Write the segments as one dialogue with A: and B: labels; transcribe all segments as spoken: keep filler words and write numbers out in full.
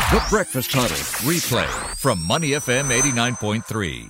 A: The Breakfast Huddle replay from Money F M eighty-nine point three.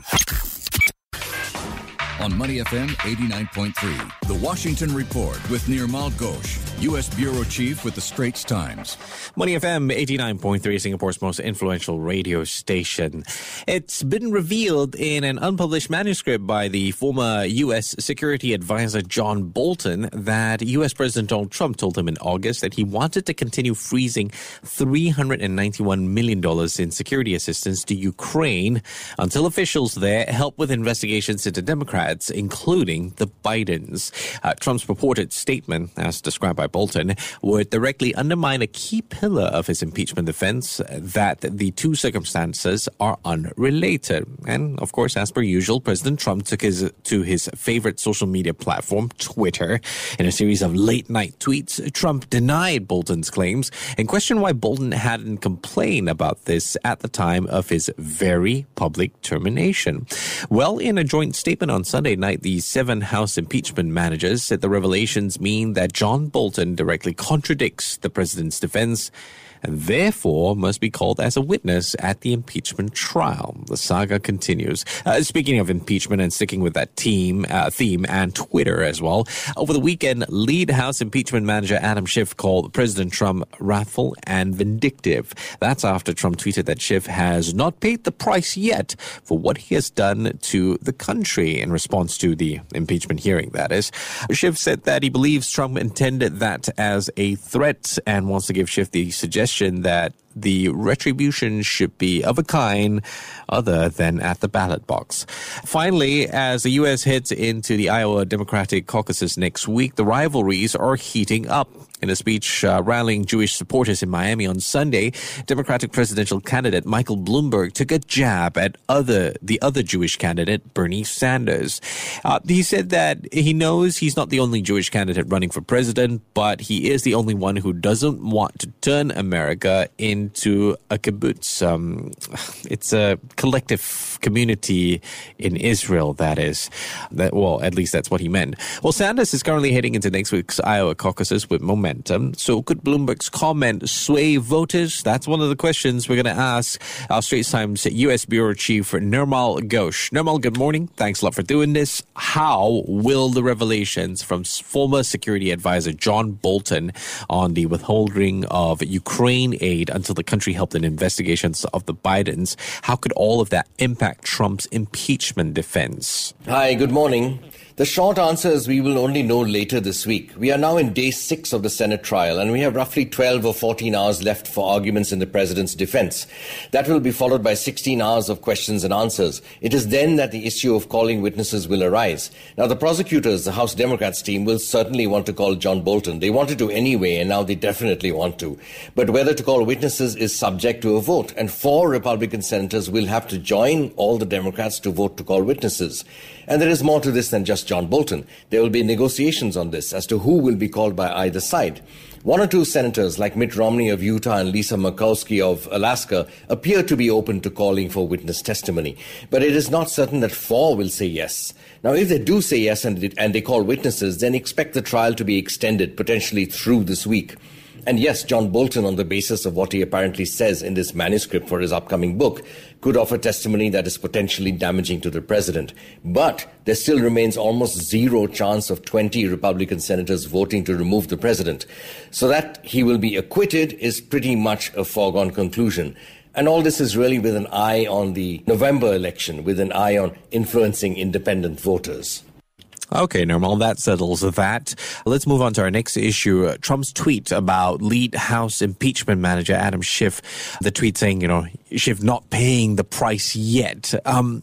A: On Money F M eighty-nine point three, The Washington Report with Nirmal Ghosh, U S Bureau Chief with The Straits Times.
B: Money F M eighty-nine point three, Singapore's most influential radio station. It's been revealed in an unpublished manuscript by the former U S Security Advisor John Bolton that U S President Donald Trump told him in August that he wanted to continue freezing three hundred ninety-one million dollars in security assistance to Ukraine until officials there help with investigations into Democrats, including the Bidens. Uh, Trump's purported statement, as described by Bolton, would directly undermine a key pillar of his impeachment defense, that the two circumstances are unrelated. And, of course, as per usual, President Trump took his to his favorite social media platform, Twitter. In a series of late-night tweets, Trump denied Bolton's claims and questioned why Bolton hadn't complained about this at the time of his very public termination. Well, in a joint statement on Sunday night, the seven House impeachment managers said the revelations mean that John Bolton directly contradicts the president's defense and therefore must be called as a witness at the impeachment trial. The saga continues. Uh, speaking of impeachment and sticking with that team, uh, theme and Twitter as well, over the weekend, lead House impeachment manager Adam Schiff called President Trump wrathful and vindictive. That's after Trump tweeted that Schiff has not paid the price yet for what he has done to the country in response to the impeachment hearing, that is. Schiff said that he believes Trump intended that as a threat and wants to give Schiff the suggestion that the retribution should be of a kind other than at the ballot box. Finally, as the U S heads into the Iowa Democratic caucuses next week, the rivalries are heating up. In a speech uh, rallying Jewish supporters in Miami on Sunday, Democratic presidential candidate Michael Bloomberg took a jab at other the other Jewish candidate, Bernie Sanders. Uh, he said that he knows he's not the only Jewish candidate running for president, but he is the only one who doesn't want to turn America into a kibbutz. Um, it's a collective community in Israel, that is. That, well, at least that's what he meant. Well, Sanders is currently heading into next week's Iowa caucuses with momentum. So could Bloomberg's comment sway voters? That's one of the questions we're going to ask our Straits Times U S Bureau Chief Nirmal Ghosh. Nirmal, good morning. Thanks a lot for doing this. How will the revelations from former Security Advisor John Bolton on the withholding of Ukraine aid until the country helped in investigations of the Bidens, how could all of that impact Trump's impeachment defense?
C: Hi, good morning. The short answer is we will only know later this week. We are now in day six of the Senate trial, and we have roughly twelve or fourteen hours left for arguments in the president's defense. That will be followed by sixteen hours of questions and answers. It is then that the issue of calling witnesses will arise. Now, the prosecutors, the House Democrats team, will certainly want to call John Bolton. They wanted to anyway, and now they definitely want to. But whether to call witnesses is subject to a vote, and four Republican senators will have to join all the Democrats to vote to call witnesses. And there is more to this than just John Bolton. There will be negotiations on this as to who will be called by either side. One or two senators, like Mitt Romney of Utah and Lisa Murkowski of Alaska, appear to be open to calling for witness testimony. But it is not certain that four will say yes. Now, if they do say yes and, and they call witnesses, then expect the trial to be extended, potentially through this week. And yes, John Bolton, on the basis of what he apparently says in this manuscript for his upcoming book, could offer testimony that is potentially damaging to the president. But there still remains almost zero chance of twenty Republican senators voting to remove the president. So that he will be acquitted is pretty much a foregone conclusion. And all this is really with an eye on the November election, with an eye on influencing independent voters.
B: Okay, Nirmal, that settles that. Let's move on to our next issue. Trump's tweet about lead House impeachment manager Adam Schiff. The tweet saying, you know, Schiff not paying the price yet. Um,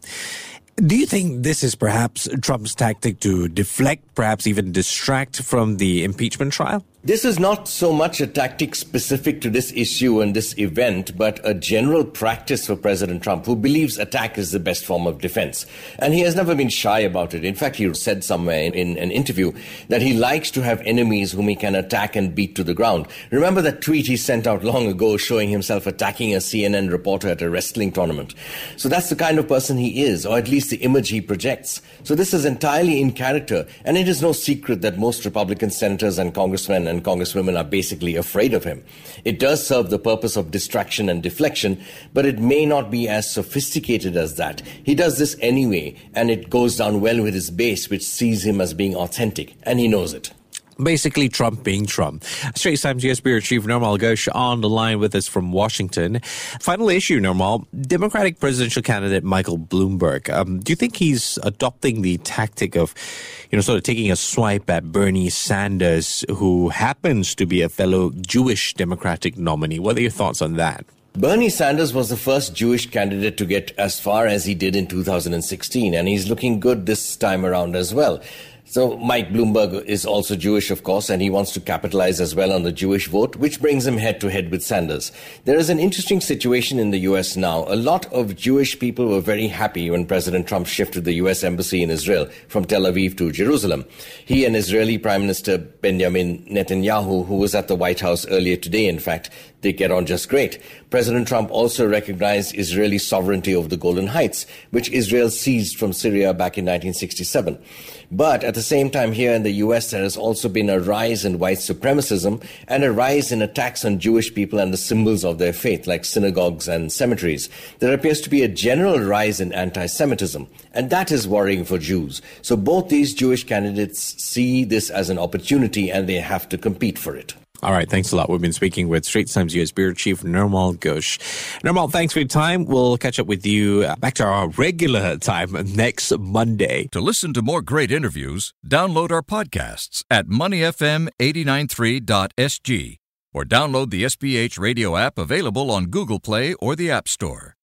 B: do you think this is perhaps Trump's tactic to deflect, perhaps even distract from the impeachment trial?
C: This is not so much a tactic specific to this issue and this event, but a general practice for President Trump, who believes attack is the best form of defense. And he has never been shy about it. In fact, he said somewhere in, in an interview that he likes to have enemies whom he can attack and beat to the ground. Remember that tweet he sent out long ago showing himself attacking a C N N reporter at a wrestling tournament? So that's the kind of person he is, or at least the image he projects. So this is entirely in character, and it is no secret that most Republican senators and congressmen and congresswomen are basically afraid of him. It does serve the purpose of distraction and deflection, but it may not be as sophisticated as that. He does this anyway, and it goes down well with his base, which sees him as being authentic, and he knows it.
B: Basically, Trump being Trump. Straits Times U S Bureau Chief Nirmal Ghosh on the line with us from Washington. Final issue, Nirmal. Democratic presidential candidate Michael Bloomberg. Um, do you think he's adopting the tactic of, you know, sort of taking a swipe at Bernie Sanders, who happens to be a fellow Jewish Democratic nominee? What are your thoughts on that?
C: Bernie Sanders was the first Jewish candidate to get as far as he did in two thousand sixteen, and he's looking good this time around as well. So Mike Bloomberg is also Jewish, of course, and he wants to capitalize as well on the Jewish vote, which brings him head-to-head with Sanders. There is an interesting situation in the U S now. A lot of Jewish people were very happy when President Trump shifted the U S embassy in Israel from Tel Aviv to Jerusalem. He and Israeli Prime Minister Benjamin Netanyahu, who was at the White House earlier today, in fact, they get on just great. President Trump also recognized Israeli sovereignty over the Golan Heights, which Israel seized from Syria back in nineteen sixty-seven. But at the same time, here in the U S, there has also been a rise in white supremacism and a rise in attacks on Jewish people and the symbols of their faith, like synagogues and cemeteries. There appears to be a general rise in anti-Semitism, and that is worrying for Jews. So both these Jewish candidates see this as an opportunity, and they have to compete for it.
B: All right, thanks a lot. We've been speaking with Straits Times U S Bureau Chief Nirmal Ghosh. Nirmal, thanks for your time. We'll catch up with you back to our regular time next Monday.
A: To listen to more great interviews, download our podcasts at money f m eight nine three dot s g or download the S B H radio app available on Google Play or the App Store.